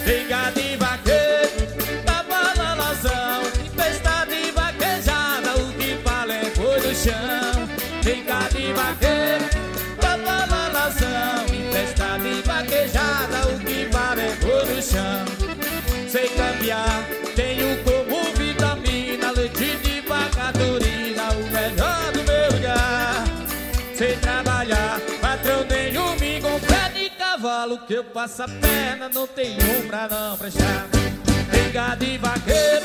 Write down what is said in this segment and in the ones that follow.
briga de vaqueiro, cavalalazão, tempestade de vaquejada, o que vale é boi no chão. Briga de vaqueiro, cavalalazão, tempestade de vaquejada, o que vale é boi no chão. Sei cambiar, tenho como vitamina, leite de vaca turina, o melhor do meu lugar. Sei trabalhar, patrão nenhum com pé de cavalo, que eu passo a perna, não tenho um pra não prestar. Briga de vaqueiro,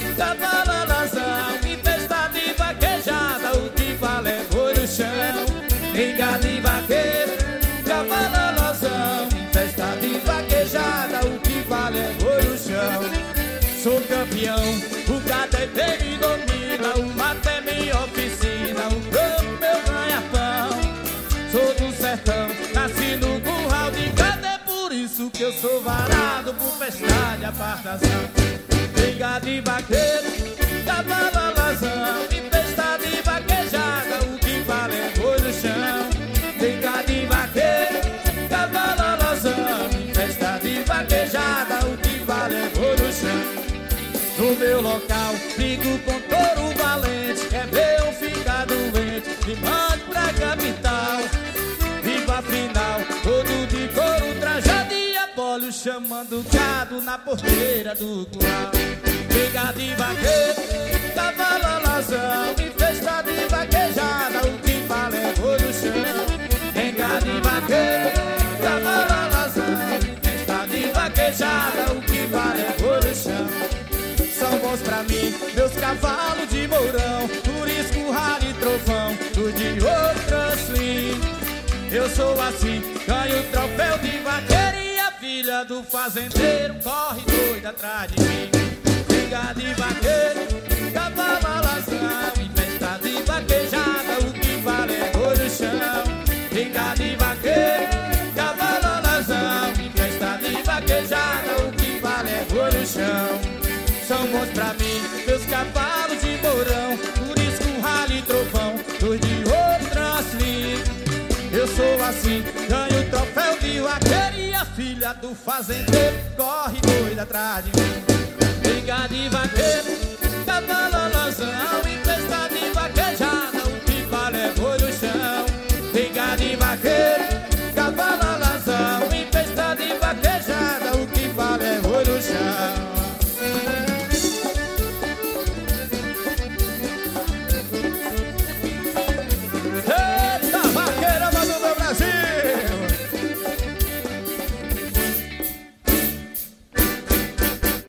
cavalalazão, tempestade de vaquejada, o que vale é boi no chão. Briga de vaqueiro, cavalalazão, tempestade de vaquejada, o que vale é boi no chão. Sou campeão, o cadeteiro me domina, o mato é minha oficina, o campo meu ganha-pão. Sou do sertão, nasci no curral de gado, é por isso que eu sou varado por festa de apartação. Briga de vaqueiro, cavalalazão, tempestade de vaquejada, o que vale é boi no chão. Briga de vaqueiro, cavalalazão, tempestade de vaquejada, o que vale é boi no chão. No meu local, brigo com touro valente, quer ver um ficar doente, me mande pra capital. Viva final, todo de couro trajado e abólio, chamando gado na porteira do curral. Briga de vaqueiro, cavalalazão, tempestade de vaquejada, o que vale é boi no chão. Briga de vaqueiro, cavalalazão, tempestade de vaquejada, o que vale é boi no chão. São bons pra mim, meus cavalos de mourão, por isso ralo e trovão, do de outra swing. Eu sou assim, ganho o troféu de vaqueiro e a filha do fazendeiro corre doida atrás de mim. Briga de vaqueiro, cavalalazão, tempestade de vaquejada, o que vale é boi no chão. Briga de vaqueiro, cavalalazão, tempestade de vaquejada, o que vale é boi no chão. São bons pra mim, meus cavalos de mourão, por isso com ralo e trovão, dois de outras linhas. Eu sou assim, ganho o troféu de vaqueiro e a filha do fazendeiro corre doida atrás de mim. Briga de vaqueiro, cavalalazão,